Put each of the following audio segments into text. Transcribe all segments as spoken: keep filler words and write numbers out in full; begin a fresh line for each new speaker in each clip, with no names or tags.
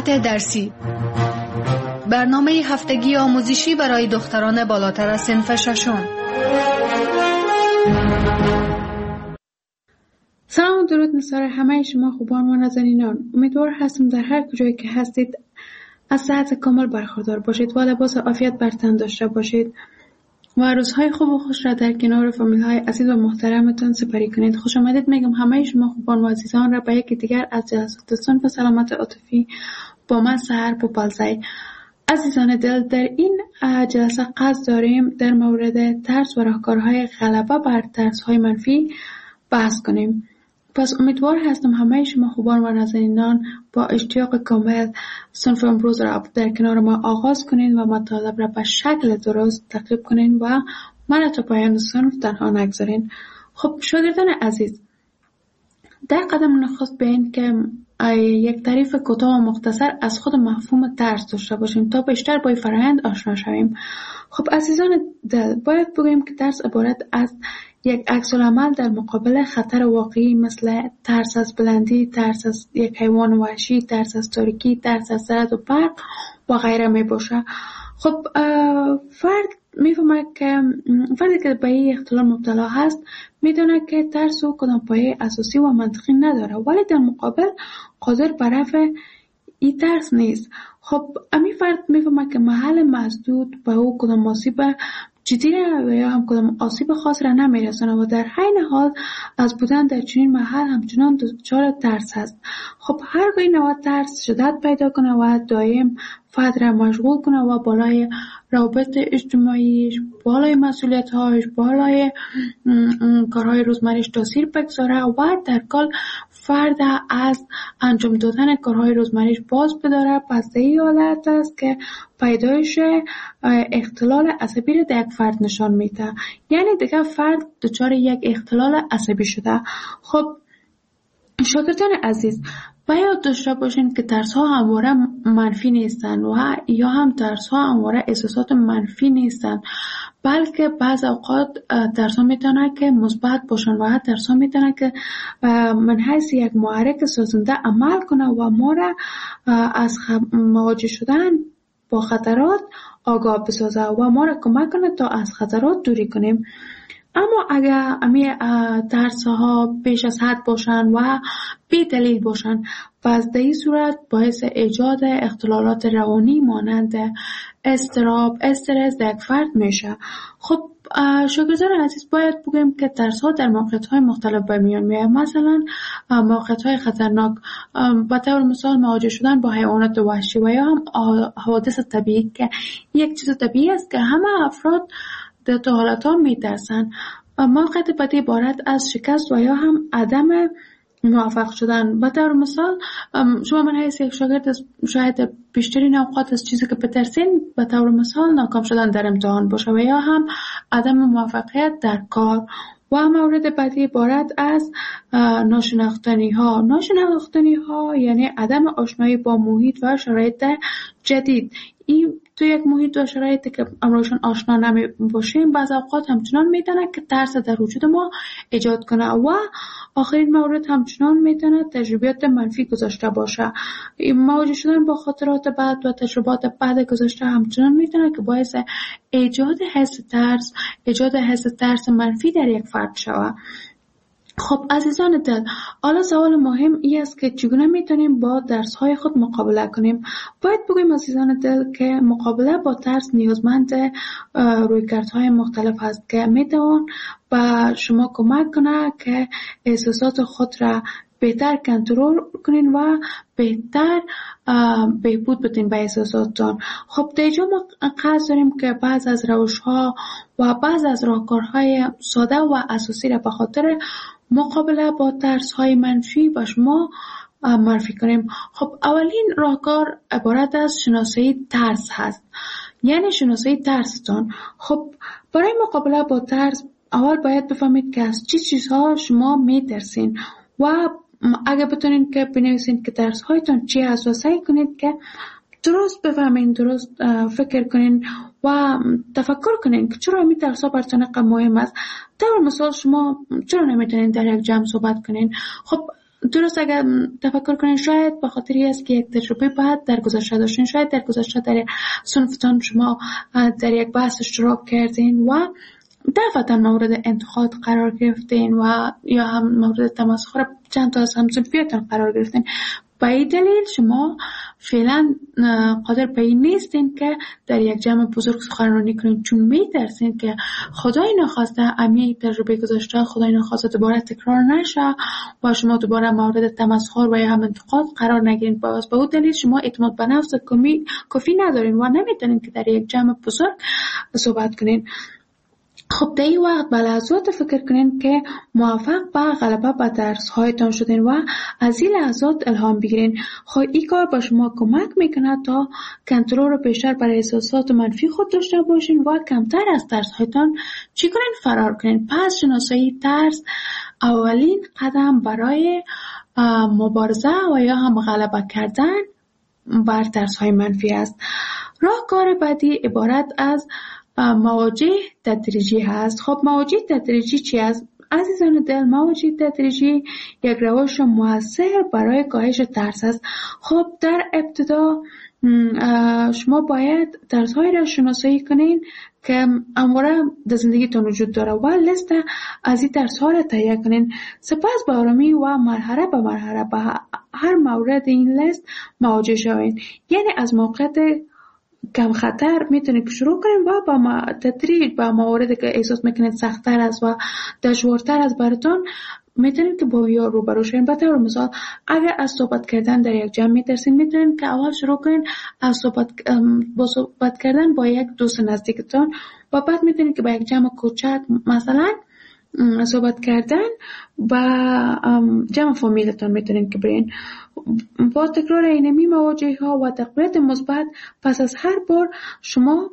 مقاطع درسی، برنامه هفتگی آموزشی برای دختران بالاتر از صنف ششم.
سلام و درود نثار همه شما خوبان و نازنینان. امیدوار هستم در هر کجایی که هستید از صحت کامل برخوردار باشید و لباس عافیت بر تن داشته باشید و روزهای خوب و خوش را در کنار فامیل های عزیز و محترمتان سپری کنید. خوش آمدید میگم همه شما خوبان و عزیزان را به یکی دیگر از جلسات صنف سلامت عاطفی با من سحر پوپالزی. عزیزان دل، در این جلسه قصد داریم در مورد ترس و راهکارهای غلبه بر ترس های منفی بحث کنیم. پس امیدوار هستم همه شما خوبان و نازنینان با اشتیاق کامل صنف امروز را در کنار ما آغاز کنین و مطالب را به شکل درست تعقیب کنین و من تا پایان صنف تنها نگذارین. خب شاگردان عزیز، در قدم نخست به این که یک تعریف کوتاه و مختصر از خود مفهوم ترس داشته باشیم تا بیشتر با فرآیند آشنا شویم. خب عزیزان دل، باید بگوییم که ترس عبارت از یک عکس‌العمل در مقابل خطر واقعی مثل ترس از بلندی، ترس از یک حیوان وحشی، ترس از تاریکی، ترس از رعد و برق و غیره می باشه. خب فرد میفهمه که فردی که به این اختلال مبتلا هست میدونه که ترس او کدام پایه اساسی و منطقی نداره، ولی در مقابل قادر بر رفع این ترس نیست. خب امی فرد میفهمه که محل مسدود به او کدام آسیب جدی و یا هم کدام آسیب خاص را نمیرسونه و در حین حال از بودن در چنین محل همچنان دچار ترس هست. خب هرگاه این نوع ترس شدت پیدا کنه و دائم فرد را مشغول کنه و بالای روابط اجتماعیش، بالای مسئولیت‌هاش، بالای کارهای روزمره‌اش تاثیر بگذاره و در کل فرد از انجام دادن کارهای روزمره‌اش باز بداره، پس این حالت است که پیدایش اختلال عصبی را در یک فرد نشان میده. یعنی دیگه فرد دچار یک اختلال عصبی شده. خب شاگردان عزیز، باید داشته باشین که ترس ها همواره منفی نیستن و یا هم ترس ها همواره احساسات منفی نیستن، بلکه بعض اوقات ترس ها میتونه که مثبت باشن و ترس ها میتونه که من حیث یک محرک سازنده عمل کنه و ما را از مواجه شدن با خطرات آگاه بسازه و ما را کمک کنه تا از خطرات دوری کنیم. اما اگر امی ترس ها بیش از حد باشن و بی دلیل باشن، پس در این صورت باعث ایجاد اختلالات روانی مانند اضطراب، استرس در یک فرد میشه. خب شاگردان عزیز، باید بگویم که ترس ها در موقعیت های مختلف به میان میاد. مثلا موقعیت های خطرناک، به طور مثال مواجه شدن با حیوانات وحشی و یا هم حوادث طبیعی که یک چیز طبیعی است که همه افراد در تو حالت ها می ترسن. موقعیت بدی عبارت از شکست و یا هم عدم موفق شدن. به طور مثال شما من حیث یک شاگرد شاید بیشترین اوقات از چیزی که بترسین به طور مثال ناکام شدن در امتحان باشه و یا هم عدم موفقیت در کار. و مورد بعدی عبارت از ناشناختنی ها. ناشناختنی ها یعنی عدم آشنایی با محیط و شرایط جدید. این تو یک محیط و شرایطی که امروزشون آشنا نمی باشیم بعض اوقات همچنان میتونه که ترس در وجود ما ایجاد کنه. و آخرین مورد همچنان میتونه تجربیات منفی گذاشته باشه. مواجه شدن با خاطرات بد و تجربات بد گذاشته همچنان میتونه که باعث ایجاد حس ترس، ایجاد حس ترس منفی در یک فرد شود. خب عزیزان دل، حالا سوال مهم این است که چگونه میتونیم با ترس های خود مقابله کنیم؟ باید بگویم عزیزان دل که مقابله با ترس نیازمند رویکردهای مختلف است که میتوان به شما کمک کنه که احساسات خود را بهتر کنترل کنین و بهتر بهبود بدین به احساساتتان. خب در اینجا ما قصد داریم که بعض از روش‌ها و بعض از راهکارهای ساده و اساسی را به خاطر مقابله با ترس‌های منفی به شما معرفی کنیم. خب اولین راهکار عبارت از شناسایی ترس هست، یعنی شناسایی ترستان. خب برای مقابله با ترس اول باید بفهمید که از چه چیزها شما میترسین و اگه بتونین که بنویسین که ترس هایتون چی هست و سعی کنید که درست بفهمین، درست فکر کنین و تفکر کنین که چرا می ترس ها براتون اینقدر مهم است. در مثال شما چرا نمیتونین در یک جمع صحبت کنین؟ خب درست اگر تفکر کنین شاید به خاطری است که یک تجربه بعد در گذشته داشتین، شاید در گذشته در صنفتان شما در یک بحث اشتراک کردین و دفعتا مورد انتقاد قرار گرفتین و یا هم مورد تمسخر چند تا از همصنفیاتون قرار گرفتین. به این دلیل شما فعلا قادر به این نیستین که در یک جمع بزرگ سخنرانی کنین، چون میترسین که خدای نخواسته امی تجربه گذاشته خدای نخواسته دوباره تکرار نشه و شما دوباره مورد تمسخر و یا هم انتقاد قرار نگیرین. باز به اون دلیل شما اعتماد به نفس کافی ندارین و نمیتونین که در یک جمع بزرگ صحبت کنین. خب در این وقت به لحظات فکر کنین که موفق به غلبه به درس هایتان شدین و از این لحظات الهام بگیرین. خب این کار با شما کمک میکنه تا کنترل رو بیشتر برای احساسات منفی خود داشته باشین و کمتر از ترس هایتان چی کنین؟ فرار کنین. پس شناسایی ترس اولین قدم برای مبارزه و یا هم غلبه کردن بر ترس های منفی است. راهکار بعدی عبارت از مواجه تدریجی هست. خب مواجه تدریجی چی است؟ عزیزان دل، مواجه تدریجی یک روش موثر برای کاهش ترس است. خب در ابتدا شما باید ترس های را شناسایی کنین که امواره در زندگیتون وجود داره و لیست از این ترس ها را تهیه کنین. سپس به آرامی و مرحله به مرحله به هر مورد این لیست مواجه شوین. یعنی از موقعیت کم خطر میتونید شروع کنید و با تدریج با مواردی که احساس میکنید سخت‌تر است و دشوارتر است براتون میتونید که با یا روبرو شوین. به طور مثال اگر از صحبت کردن در یک جمع میترسین، میتونید که اول شروع کنید از صحبت با صحبت کردن با یک دوست نزدیکتون و بعد میتونید که با یک جمع کوچک مثلا صحبت کردن با جمع فامیلتون میتونید که برین. با تکرار اینمی مواجهه ها و تقویت مثبت پس از هر بار شما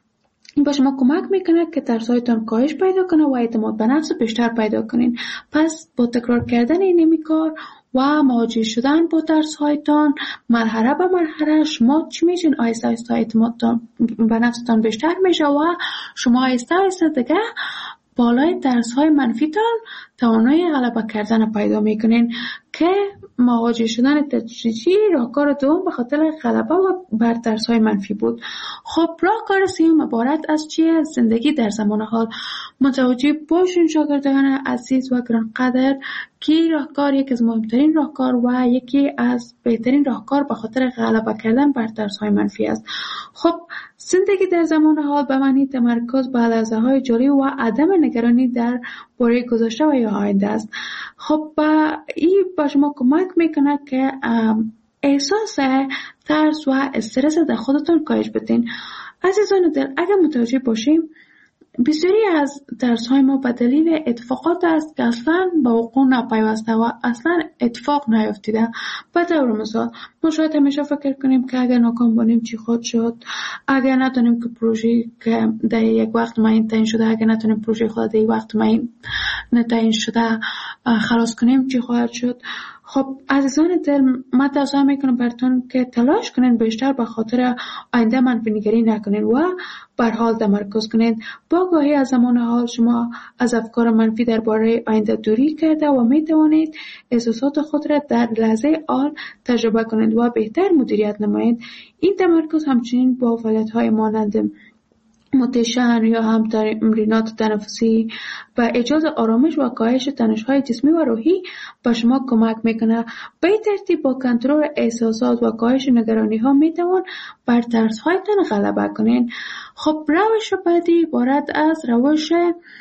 با شما کمک میکنه که ترسایتان کاهش پیدا کنه و اعتماد به نفس بیشتر پیدا کنین. پس با تکرار کردن اینمی کار و مواجه شدن با ترسایتان مرحله به مرحله شما چی میشین؟ آیسته آیسته اعتمادتان به نفستان بیشتر میشه و شما آیسته آیسته دیگه بالای ترس های منفیتان توانایی غلبه کردن پیدا میکنین که مواجه شدن تدریجی راهکار دوم به خاطر غلبه و بر ترس های منفی بود. خب راهکار سوم عبارت از چیه؟ زندگی در زمان حال. متوجه باشین شاگردان عزیز و گرانقدر که راهکار یکی از مهمترین راهکار و یکی از بهترین راهکار به خاطر غلبه کردن بر ترس های منفی است. خب زندگی در زمان حال به معنی تمرکز بر لحظه های جاری و عدم نگرانی در باره گذشته و یا آینده است. خب این با شما کمک میکنه که احساس ترس و استرس در خودتون کاهش بدین. عزیزان دل، اگر متوجه باشیم بسیاری از ترس های ما به دلیل اتفاقات است که اصلا به وقوع نپیوسته و اصلا اتفاق نیفتیده. به طور مثال ما شاید همیشه فکر کنیم که اگر ناکام باشیم چی خود شد، اگر نتونیم که پروژه که در یک وقت معین تعیین شده، اگر نتونیم پروژه خود در یک وقت معین تعیین شده خلاص کنیم چی خواهد شد. خب عزیزان دل، من توصیه میکنم براتون که تلاش کنین بیشتر به خاطر آینده منفی نگری نکنین و بر حال تمرکز کنین. با آگاهی از زمان حال شما از افکار منفی درباره آینده دوری کرده و می توانید احساسات خود را در لحظه حال تجربه کنید و بهتر مدیریت نمایید. این تمرکز همچنین با فعالیت‌های مانند متشن یا هم تمرینات تنفسی و ایجاد آرامش و کاهش تنش‌های جسمی و روحی به شما کمک میکنه. به این ترتیب با کنترل احساسات و کاهش نگرانی‌ها میتوان بر ترس‌هایتان غلبه کنین. خب روش بعدی عبارت از روش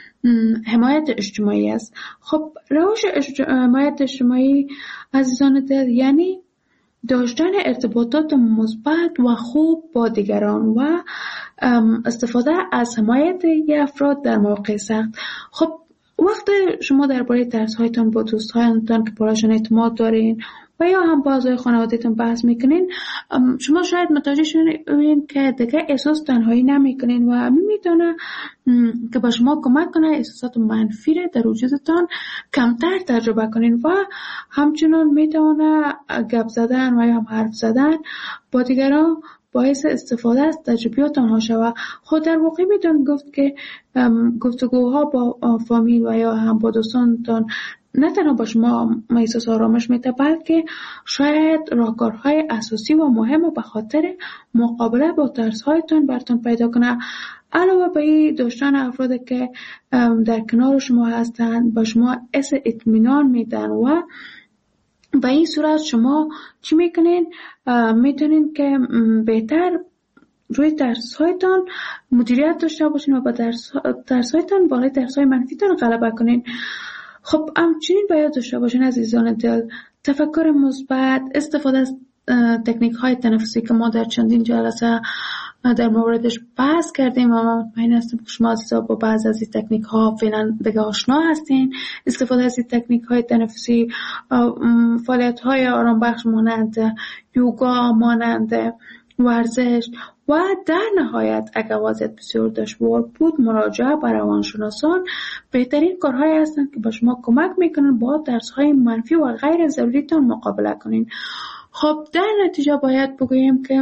حمایت اجتماعی است. خب روش حمایت اجتماعی عزیزان دل یعنی داشتن ارتباطات مثبت و خوب با دیگران و استفاده از حمایت افراد در مواقع سخت. خب وقتی شما درباره ترس‌هایتان با دوستانتان که برایشان اعتماد دارین و یا هم با اعضای خانواده‌تون بحث میکنین، شما شاید متوجه شوین که دیگه احساس تنهایی نمیکنین و میتونه که با شما کمک کنه احساسات منفی را در وجودتان کمتر تجربه کنین و همچنین میتونه گپ زدن و یا هم حرف زدن با دیگران باعث استفاده از تجربیات آنها شود. خود در واقع میتون گفت که گفتگوها با فامیل و یا هم با دوستانتان نه تنها با شما احساس آرامش میده، بلکه شاید راهکارهای اساسی و مهم به خاطر مقابله با ترس‌هایتان براتون پیدا کنه. علاوه بر این، داشتن افرادی که در کنار شما هستند با شما حس اطمینان میدن و به این صورت شما چی میکنین؟ میتونین که بهتر روی درس‌هایتان مدیریت داشته باشین و با درس درس‌هایتان بالای درس‌های منفیتان غلبه کنین. خب همچنین باید داشته باشین عزیزان دل تفکر مثبت، استفاده از تکنیک‌های تنفسی که ما در چندین جلسه در موردش بحث کردیم و من مطمئن هستم که شما عزیزا با بعض از این تکنیک‌ها فعلا دیگه آشنا هستین. استفاده از این تکنیک‌های تنفسی، فعالیت‌های آرام بخش مانند یوگا، مانند ورزش و در نهایت اگر وضعیت بسیار دشوار بود مراجعه به روانشناسان بهترین کارهایی هستند که به شما کمک میکنن با درس‌های منفی و غیر ضروریتان مقابله کنین. خب در نتیجه باید بگوییم که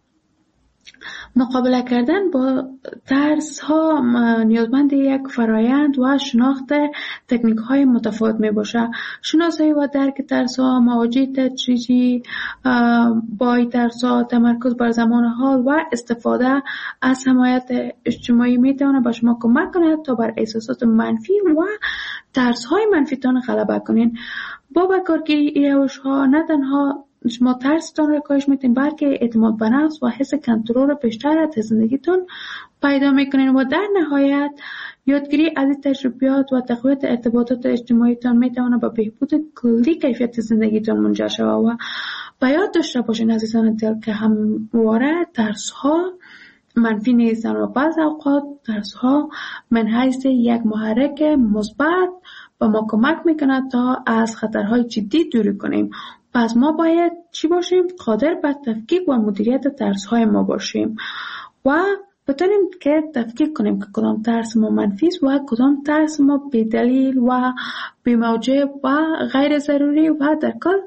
مقابله کردن با ترس ها نیازمند یک فرایند و شناخت تکنیک های متفاوت می باشه. شناسایی و درک ترس ها، مواجهه تدریجی با ترس ها، تمرکز بر زمان حال و استفاده از حمایت اجتماعی می تواند به شما کمک کند تا بر احساسات منفی و ترس های منفی تان غلبه کنین. با به کارگیری این روش ها نه تنها شما ترستان را کاهش میتین بلکه اعتماد به نفس و حس کنترل بیشتر از زندگیتون پیدا میکنین و در نهایت یادگیری از این تجربیات و تقویت ارتباطات اجتماعیتان میتونه به بهبود کلی کیفیت زندگیتون منجر شود. و به یاد داشته باشین عزیزان دل که همواره ترس ها منفی نیستن و بعض اوقات ترس ها من حیث یک محرک مثبت به ما کمک میکنه تا از خطرهای جدی دوری کنیم. پس ما باید چی باشیم؟ قادر به تفکیک و مدیریت ترس‌های ما باشیم و بتونیم که تفکیک کنیم که کدام ترس ما منفی است و کدام ترس ما بی‌دلیل و بی‌موجب و غیر ضروری و در کل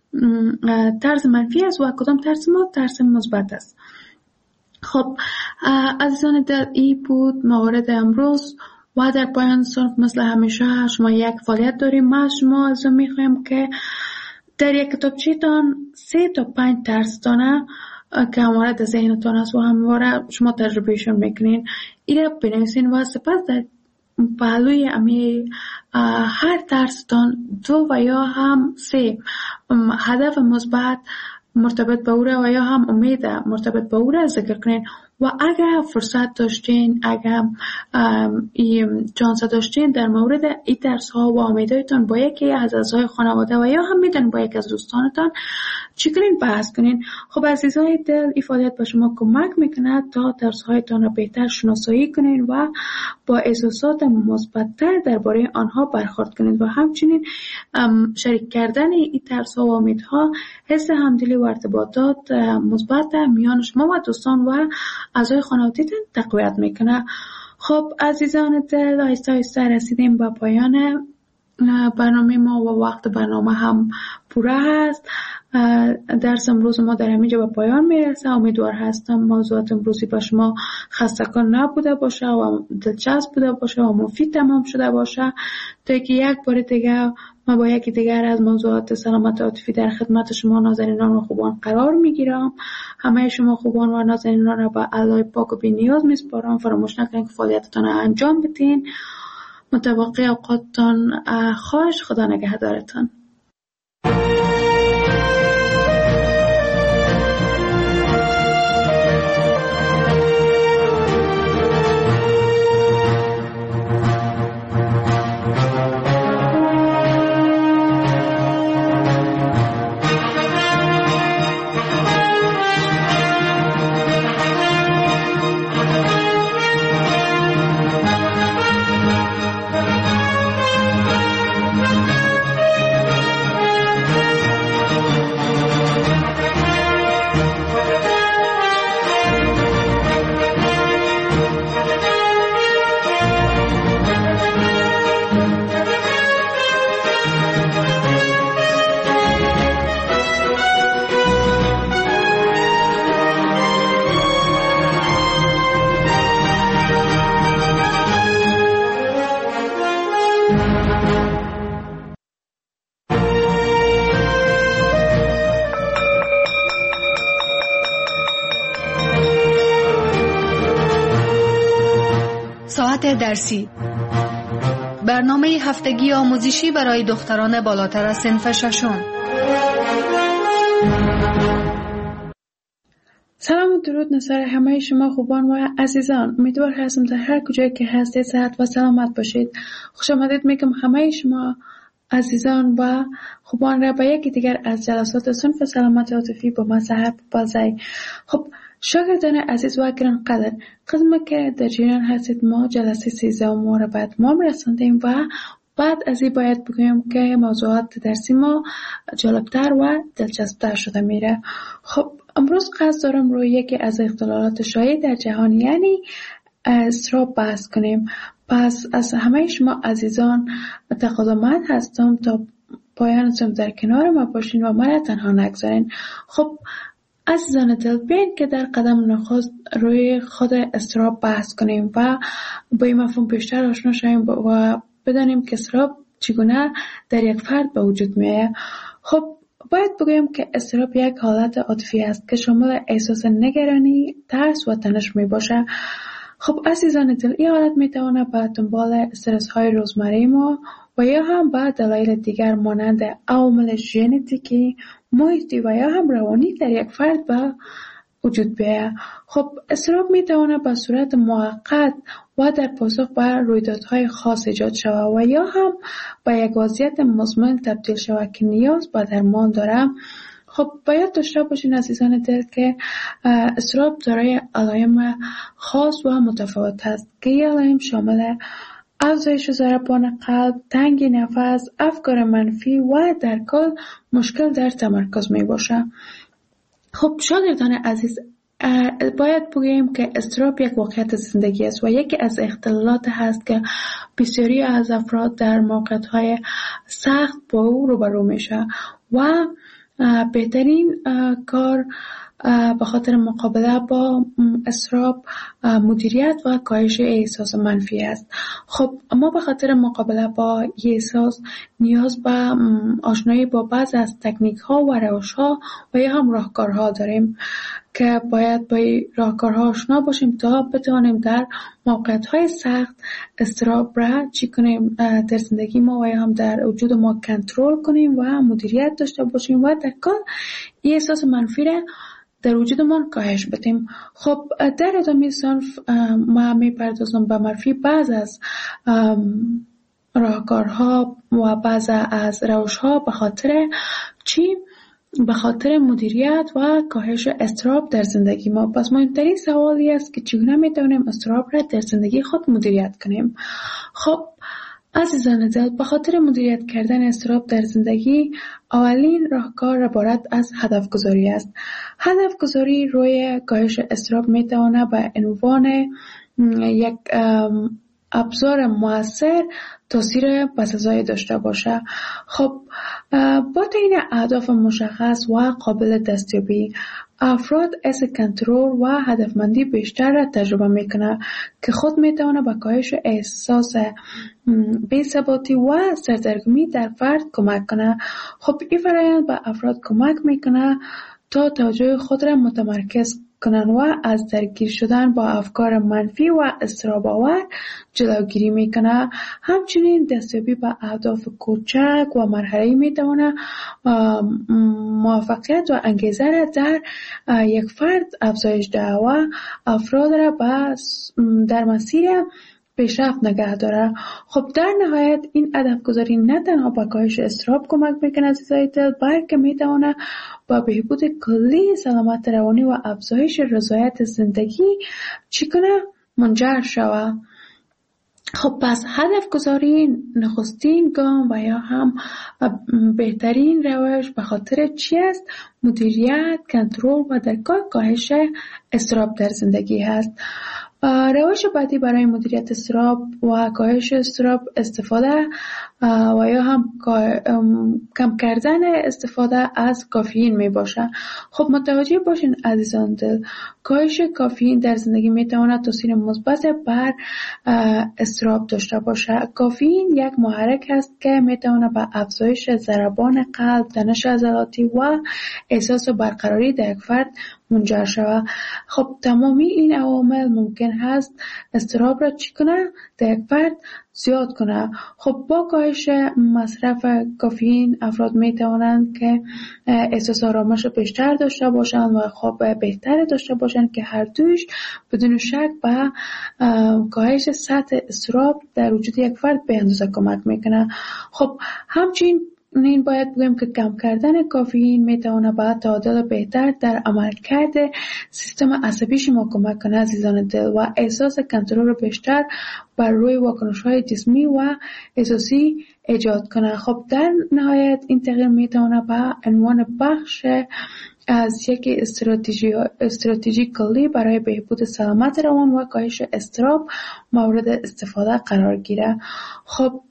ترس منفی است و کدام ترس ما ترس مثبت است. خب عزیزان دل، این بود موارد امروز و در پایان صنف مثل همیشه شما یک فعالیت داریم. ما از شما از میخوایم که در یک کتابچه‌تان سه تا پنج ترس دانه که همواره در ذهنتان است و همواره شما تجربهشون میکنین این را بنویسین و سپس در پهلوی امی هر ترستان دو و یا هم سه هدف مثبت مرتبط به او را و یا هم امید مرتبط به او را ذکر کنین و اگر فرصت داشتین، اگر این چانس داشتین در مورد این درس ها و امیدهایتان با یکی از اعضای خانواده و یا هم میدن با یک از دوستانتان چی کنین بحث کنین. خب عزیزای دل، این فعالیت به شما کمک میکنه تا درس هایتان را بهتر شناسایی کنین و با احساسات مثبت‌تر درباره آنها برخورد کنین و همچنین شریک کردن این درس ها و امیدها حس همدلی و ارتباطات مثبت میان شما و دوستان و اعضای خانواده‌تان تقویت میکنه. خب عزیزان دل، آهسته آهسته رسیدیم به پایان برنامه ما و وقت برنامه هم پوره هست. درس امروز ما در همینجا به پایان میرسه. امیدوار هستم موضوعات امروزی به شما خسته‌کن نبوده باشه و دلچسب بوده باشه و مفید تمام شده باشه تا که یک بار دیگه ما با یکی دیگر از موضوعات سلامت عاطفی در خدمت شما نازنینان و خوبان قرار میگیرم. همه شما خوبان و نازنینان را به الله پاک و بی نیاز میسپارم. فراموش نکنید که فعالیتتان را انجام بدین. متوقع اوقاتتان خواهش. خدا نگهدارتان.
ساعت درسی، برنامه هفتگی آموزشی برای دختران بالاتر از صنف ششم.
سلام و درود نصار همه شما خوبان و عزیزان. امیدوار هستم در هر کجایی که هستید صحت و سلامت باشید. خوش آمدید میگم همه شما عزیزان و خوبان را به یکی دیگر از جلسات صنف سلامت عاطفی با مذهب بازی. خب شاگردان عزیز و گرانقدر، قسم که در جریان هستید ما جلسه سیزدهم را به اتمام رساندیم و بعد از این باید بگویم که موضوعات درسی ما جالبتر و دلچسبتر شده میره. خب امروز قصد دارم روی یکی از اختلالات شایع در جهان یعنی اضطراب بحث کنیم. پس از همه شما عزیزان تقاضامند هستم تا پایان سم در کنار ما باشین و مرا تنها نگذارین. خب عزیزان دل، بیاین که در قدم نخست روی خود اضطراب بحث کنیم و با این مفهوم بیشتر آشنا شویم و بدانیم که اضطراب چگونه در یک فرد به وجود میآید. خب باید بگویم که اضطراب یک حالت عاطفی است که شامل احساس نگرانی، ترس و تنش می باشه. خب عزیزان دل، این حالت می تواند به دنبال استرس های روزمره ما و یا هم به دلایل دیگر مانند عوامل ژنتیکی، محیطی و یا هم روانی در یک فرد به وجود بیاید. خب اضطراب می تواند به صورت موقت و در پاسخ به رویدادهای خاص ایجاد شود و یا هم به یک وضعیت مزمن تبدیل شود که نیاز به درمان دارد. خب باید داشته باشین عزیزان دل که اضطراب دارای علائم خاص و متفاوت است که این علائم شامل افزایش ضربان قلب، تنگی نفس، افکار منفی و در کل مشکل در تمرکز می باشه. خب شاگردان عزیز، باید بگوییم که اضطراب یک واقعیت زندگی است و یکی از اختلالات هست که بسیاری از افراد در موقعیت‌های سخت با او روبرو میشه و بهترین کار به خاطر مقابله با اضطراب مدیریت و کاهش احساس منفی است. خب ما به خاطر مقابله با این احساس نیاز به آشنایی با بعض از تکنیک ها و روش ها و یا هم راهکارها داریم که باید با این راهکارها آشنا باشیم تا بتوانیم در موقعیت های سخت اضطراب را چی کنیم در زندگی ما و یا هم در وجود ما کنترل کنیم و مدیریت داشته باشیم و در کل این احساس منفی را در وجودمان کاهش بدیم. خب در ادامه صنف ما میپردازم به معرفی بعض از راهکارها و بعض از روش‌ها به خاطر چی؟ به خاطر مدیریت و کاهش اضطراب در زندگی ما. پس مهمترین سوالی است که چگونه میتونیم اضطراب را در زندگی خود مدیریت کنیم. خب عزیزان دل، به خاطر مدیریت کردن اضطراب در زندگی اولین راهکار عبارت از هدف گذاری است. هدف گذاری روی کاهش اضطراب میتواند به عنوان یک ابزار موثر تاثیر بسزایی داشته باشه. خب با تعیین اهداف مشخص و قابل دستیابی افراد حس کنترل و هدفمندی بیشتر را تجربه میکنه که خود میتونه به کاهش احساس بی‌ثباتی و سردرگمی در فرد کمک کنه. خب این فرآیند به افراد کمک میکنه تا توجه خود را متمرکز کنن و از درگیر شدن با افکار منفی و اضطراب آور جلوگیری میکنه. همچنین دستیابی به اهداف کوچک و مرحله‌ای میتونه موفقیت و انگیزه را در یک فرد افزایش دهد و افراد را در مسیر پیشرفت نگه داره. خب در نهایت این هدف گذاری نه تنها به کاهش اضطراب کمک میکنه عزیزای دل، بلکه میتونه با بهبود کلی سلامت روانی و افزایش رضایت زندگی چی کنه منجر شود. خب پس هدف گذاری نخستین گام و یا هم بهترین روش به خاطر چی است؟ مدیریت، کنترل و در کل کاهش اضطراب در زندگی هست. روش بعدی برای مدیریت اضطراب و کاهش اضطراب استفاده و یا هم کم کردن استفاده از کافئین می باشه. خب متوجه باشین عزیزان دل، کاهش کافئین در زندگی می تواند تاثیر مثبت بر اضطراب داشته باشه. کافئین یک محرک است که می تواند به افزایش ضربان قلب، تنش عضلاتی و احساس برقراری در یک فرد منجر شود. خب تمامی این عوامل ممکن هست اضطراب را چی کنه؟ در یک فرد زیاد کنه. خب با کاهش مصرف کافئین افراد می توانند که احساس آرامش بیشتر داشته باشند و خواب بهتر داشته باشند که هر دوش بدون شک به کاهش سطح اضطراب در وجود یک فرد به اندازه کمک میکنه. خب همچنین این باید بگیم که کم کردن کافئین میتونه به تعادل بهتر در عملکرد سیستم عصبی شما کمک کنه عزیزان دل و احساس کنترل بیشتر بر روی واکنش‌های جسمی و احساسی ایجاد کنه. خب در نهایت این تغییر میتونه به عنوان بخش از یک استراتژی استراتژی کلی برای بهبود سلامت روان و کاهش اضطراب مورد استفاده قرار گیره. خب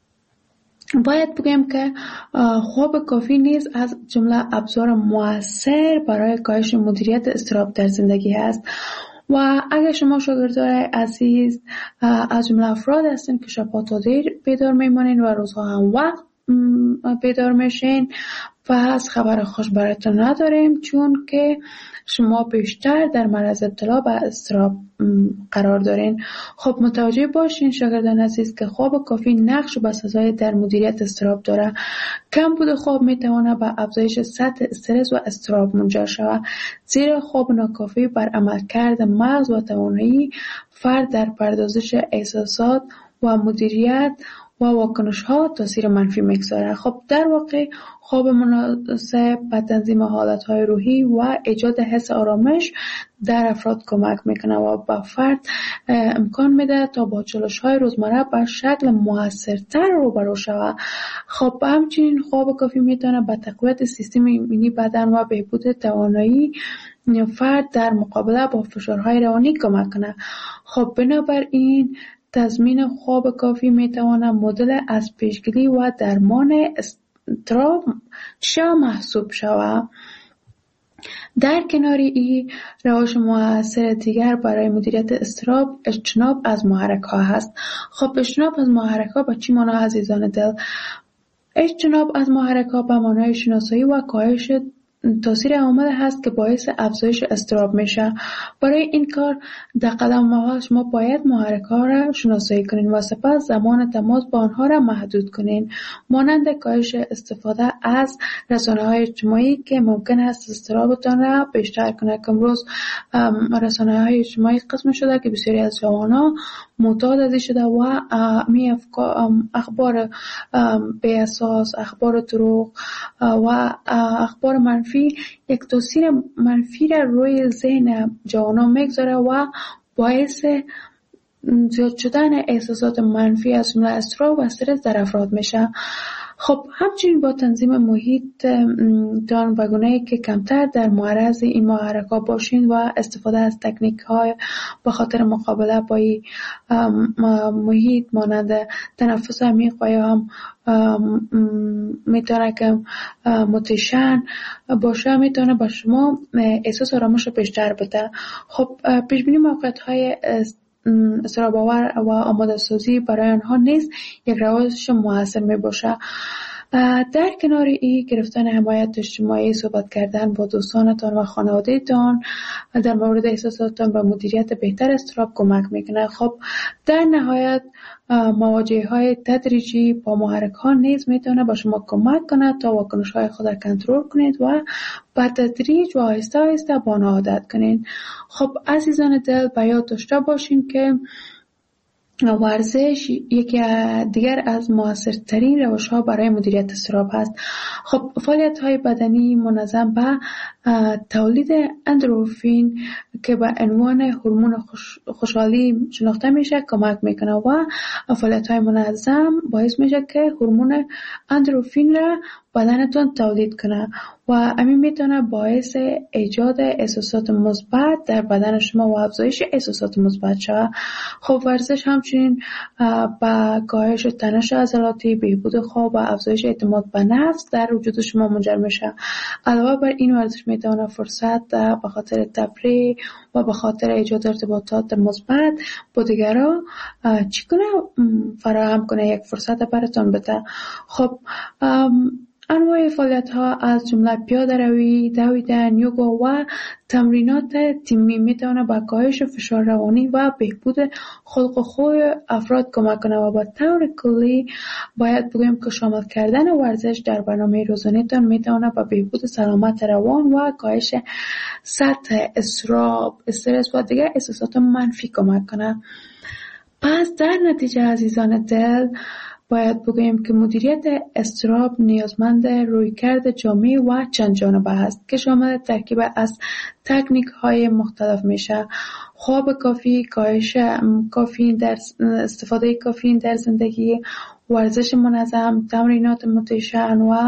باید بگم که خواب کافی نیز از جمله ابزار مؤثر برای کاهش مدیریت اضطراب در زندگی است و اگر شما شاگردای عزیز از جمله افراد هستین که شبها تا دیر بیدار میمانین و روزها هم وقت بیدار میشین پس خبر خوش براتون نداریم، چون که شما بیشتر در معرض ابتلا به اضطراب قرار دارین. خب متوجه باشین شاگردان عزیز که خواب کافی نقش بسزای در مدیریت اضطراب داره. کم بود خواب میتونه به افزایش سطح استرس و اضطراب منجر شود، زیرا خواب ناکافی بر عملکرد مغز و توانایی فرد در پردازش احساسات و مدیریت و واکنش ها تاثیر منفی میگذاره. خب در واقع خواب مناسب به تنظیم حالت های روحی و ایجاد حس آرامش در افراد کمک میکنه و به فرد امکان میده تا با چالش های روزمره به شکل موثرتر روبرو شود. خب همچنین خواب کافی میتونه به تقویت سیستم ایمنی بدن و بهبود توانایی فرد در مقابله با فشارهای روانی کمک کنه. خب بنابراین تضمین خواب کافی میتواند مدل از پیشگیری و درمان اضطراب چه محسوب شود. در کنار این روش مؤثر دیگر برای مدیریت اضطراب اجتناب از محرک ها هست. خب اجتناب از محرک ها با چی معنی عزیزان دل؟ اجتناب از محرک ها به معنای شناسایی و کاهش تاثیر عامل هست که باعث افزایش اضطراب میشه. برای این کار در قدم اول شما باید محرک ها را شناسایی کنین و سپس زمان تماس با آنها را محدود کنین، مانند کاهش استفاده از رسانه های اجتماعی که ممکن است اضطرابتان را بیشتر کنه. که امروز رسانه های اجتماعی قسم شده که بسیاری از جوانان معتاد ازش شده و می اخبار بی اساس، اخبار دروغ و اخبار منفی یک تاثیر منفی را روی ذهن جوانان میگذاره و باعث زیاد شدن احساسات منفی از جمله اضطراب و استرس در افراد میشه. خب همچنین با تنظیم محیط دان و گونه‌ای که کمتر در معرض این محرک‌ها باشین و استفاده از تکنیک‌های به خاطر مقابله با این محیط مانند تنفس عمیق و یا هم میتونه که متیشن باشه، میتونه با شما احساس آرامش بیشتر بده. خب پیشبینی موقعیت‌های اضطراب آور و آماده سازی برای آنها نیز یک روش موثر می باشه. در کنار این گرفتن حمایت اجتماعی، صحبت کردن با دوستانتان و خانواده‌تان در مورد احساساتتان و مدیریت بهتر اضطراب کمک میکنه. خب در نهایت مواجهه های تدریجی با محرک ها نیز میتونه با شما کمک کنه تا واکنش های خود را کنترل کنید و با تدریج و آهسته آهسته با آن عادت کنید. خب عزیزان دل به یاد داشته باشین که ورزش یکی دیگر از موثرترین روش‌ها برای مدیریت اضطراب هست. خب فعالیت‌های بدنی منظم به تولید اندروفین که به عنوان هورمون خوش، خوشحالی شناخته میشه کمک میکنه و فعالیت‌های منظم باعث میشه که هورمون اندروفین را بدنتون تولید کنه و همین میتونه باعث ایجاد احساسات مثبت در بدن شما و افزایش احساسات مثبت شود. خب ورزش همچنین با کاهش تنش عضلاتی، بهبود خواب و افزایش اعتماد به نفس در وجود شما منجر میشه. علاوه بر این ورزش میتونه فرصت به خاطر تفریح و به خاطر ایجاد ارتباطات مثبت با دیگران چی کنه فراهم کنه، یک فرصت براتون بده. خب انواع فعالیت ها از جمله پیاده روی، دویدن، یوگا و تمرینات تیمی میتونه به کاهش فشار روانی و بهبود خلق و خوی افراد کمک کنه و به طور کلی باید بگویم که شامل کردن ورزش در برنامه روزانه تان میتونه به بهبود سلامت روان و کاهش سطح اضطراب، استرس و دیگر احساسات منفی کمک کنه. پس در نتیجه عزیزان دل باید بگوییم که مدیریت اضطراب نیازمند رویکرد جامع و چند جانبه است که شامل ترکیب از تکنیک های مختلف میشه: خواب کافی، کاهش کافئین در استفاده کافئین در زندگی، ورزش منظم، تمرینات متشن و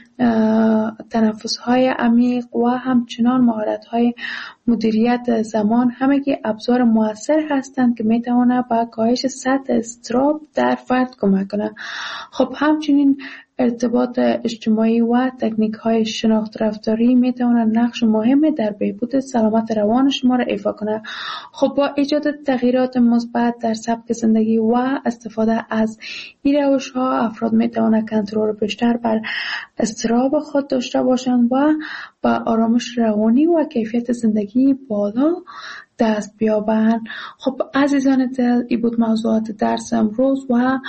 تنفس های عمیق و همچنان مهارت های مدیریت زمان، همگی ابزار مؤثر هستند که میتوانند به کاهش سطح اضطراب در فرد کمک کنند. خب همچنین ارتباط اجتماعی و تکنیک های شناخت رفتاری میتوانند نقش مهم در بهبود سلامت روان شما را ایفا کنند. خب با ایجاد تغییرات مثبت در سبک زندگی و استفاده از این روش ها افراد میتوانند کنترل بیشتر بر اضطراب خود داشته باشند و با آرامش روانی و کیفیت زندگی بالا دست بیابند. خب عزیزان دل، این بود موضوعات درس امروز و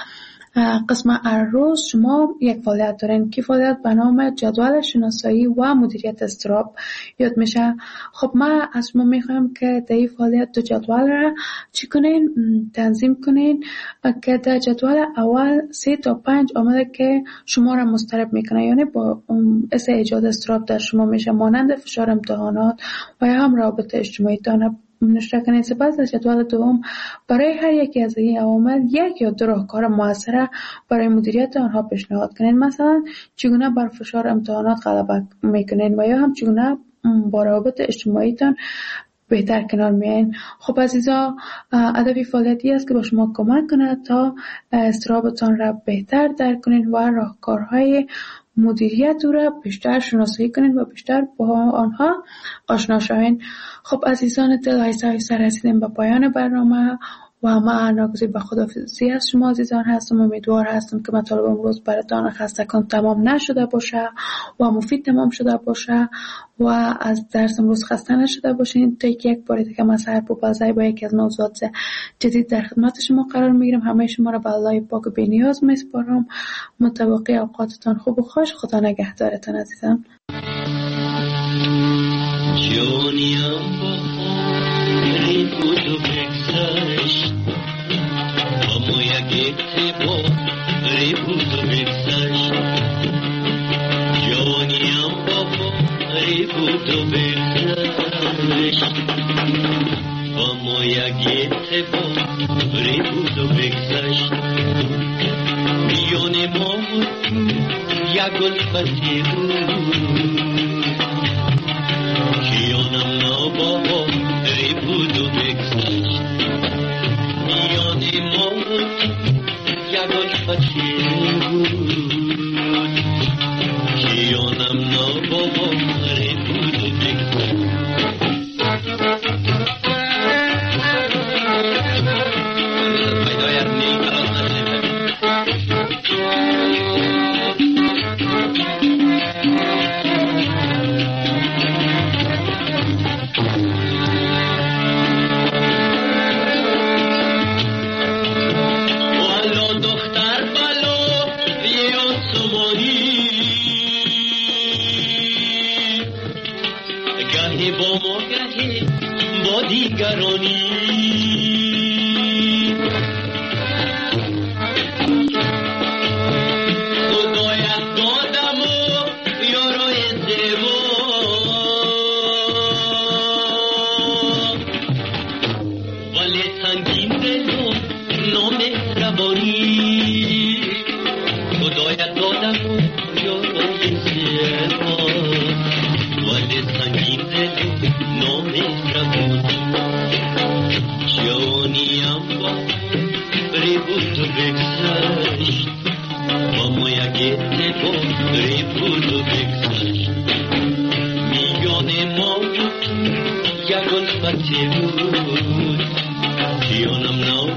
قسم امروز شما یک فعالیت دارین که فعالیت به نام جدول شناسایی و مدیریت اضطراب یاد میشه. خب ما از شما میخوایم که در این فعالیت دو جدول را چی کنین؟ تنظیم کنین که در جدول اول سه تا پنج عامل که شما را مضطرب میکنه، یعنی با اس ایجاد اضطراب در شما میشه، مانند فشار امتحانات و یا هم رابط اجتماعی تان نشته کنید. سپس در جدول دوم برای هر یکی از این عوامل یک یا دو راهکار موثر برای مدیریت آنها پیشنهاد کنید. مثلا چگونه بر فشار امتحانات غلبه میکنین و یا هم چگونه با روابط اجتماعی تان بهتر کنار میاین. خب عزیزا، هدف فعالیتی است که با شما کمک کنه تا اضطرابتان را بهتر درک کنین و راهکارهای مدیریت او را بیشتر شناسایی کنین و بیشتر با آنها آشنا شوین. خب عزیزان دل، آهسته آهسته رسیدیم به پایان برنامه و من ناگزیر به خداحافظی از شما عزیزان هستم. امیدوار هستم که مطالب امروز براتان خستگان تمام نشده باشه و مفید تمام شده باشه و از درس امروز خسته نشده باشین. تا یک بار دیگه من سحر پوپلزی با یکی از موضوعات جدید در خدمت شما قرار میگیرم. همه شما را به الله پاک و بی‌نیاز میسپارم. متوقع اوقاتتان خوب و خوش. خدا نگهدارتان عزیزان.
جونیم با خواهی بود و بگذشت، اما یک اتباری بود و بگذشت. جونیم با خواهی بود و بگذشت، اما یک اتباری بود و بگذشت. میان ما یک الفتی بود، کیانم ناباوری بود و بگذشت. میان ما یک الفتی بود، کیانم ناباوری بود و بگذشت. میان ما یک الفتی بود،